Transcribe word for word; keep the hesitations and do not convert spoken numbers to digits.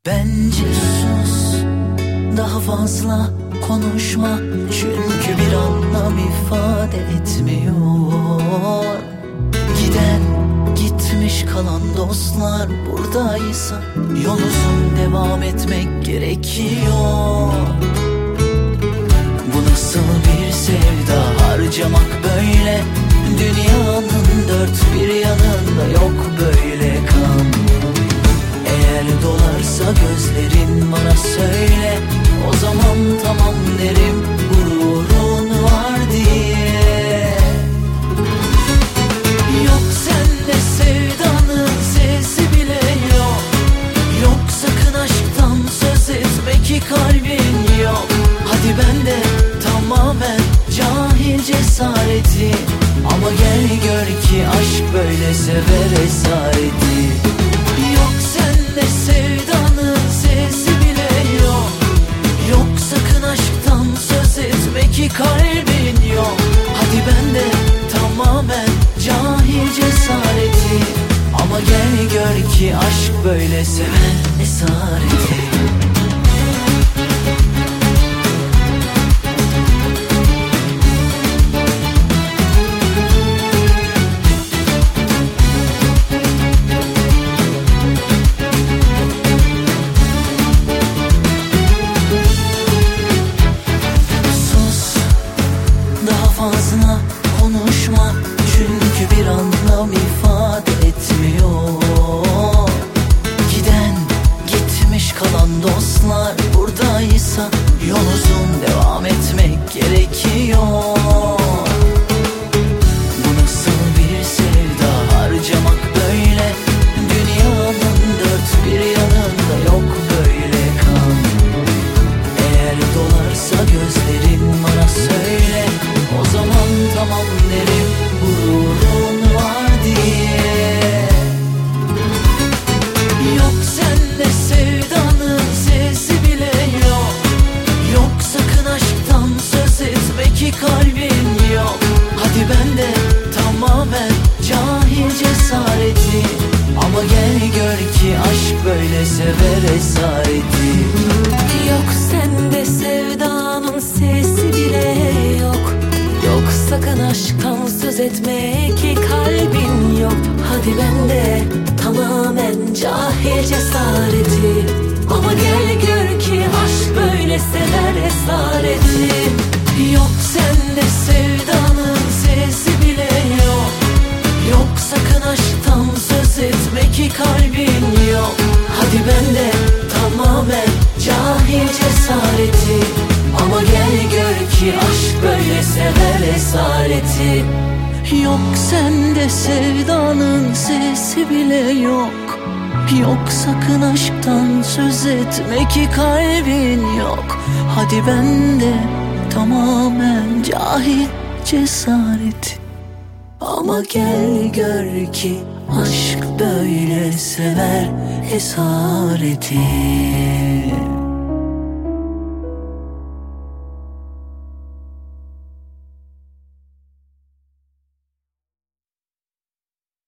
Bence sus, daha fazla konuşma, çünkü bir anlam ifade etmiyor. Giden gitmiş, kalan dostlar buradaysa yol uzun, devam etmek gerekiyor. Bu nasıl bir sevda, harcamak böyle? Dünyanın dört bir yanında yok böyle kan. Eğer dolarsa gözlerin bana söyle, o zaman tamam derim, gururun var diye. Yok sende sevdanın sesi bile yok. Yok sakın aşktan söz etme ki kalbin yok. Hadi bende tamamen cahil cesareti, ama gel gör ki aşk böyle sever esareti. Yok sende sevdanın sesi bile yok. Yok sakın aşktan söz etme ki kalbin yok. Hadi bende tamamen cahil cesareti, ama gel gör ki aşk böyle sever esareti. Fazla konuşma, çünkü bir anlam ifade etmiyor. Giden gitmiş, kalan dostlar buradaysa yol uzun, devam etmek gerekiyor. Bu nasıl bir sevda, harcamak böyle? Dünyanın dört bir yanında yok böyle kan. Eğer dolarsa gözlerin bana söyle, o zaman tamam derim, gururun var diye. Yok sende sevdanın sesi bile yok. Yok sakın aşktan söz etme ki kalbin yok. Hadi bende tamamen cahil cesareti, ama gel gör ki aşk böyle sever esareti. Yok sende sevdanın sesi bile yok. Yok sakın aşktan söz etme ki kalbin yok. Hadi bende tamamen cahil cesareti, ama gel gör ki aşk böyle sever esareti. Yok sende sevdanın sesi bile yok. Yok sakın aşktan söz etme ki kalbin yok. Hadi bende tamamen cahil cesareti, ama gel gör ki aşk böyle sever esareti. Yok sende sevdanın sesi bile yok. Yok sakın aşktan söz etme ki kalbin yok. Hadi bende tamamen cahil cesareti, ama gel gör ki aşk böyle sever esareti.